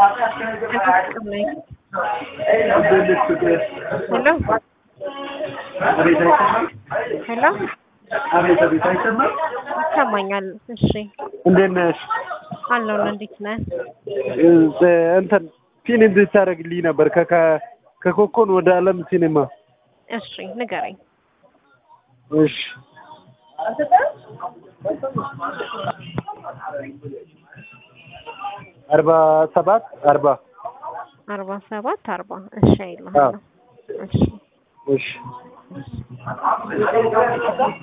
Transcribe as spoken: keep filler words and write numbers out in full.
hello አቤት አቤት አይሰማም ይሰማኛል እሺ እንዴት ነሽ አለው እንዴት ነህ እንትን ፊልም እንድታረግልኝ ነበር ከከ ከኮኮን ወደ አለም ሲኒማ እሺ ንገረኝ እሺ አርባ ሰባት አርባ አርባ ሰባት አርባ እሺ አይልሃለሁ እሺ እሺ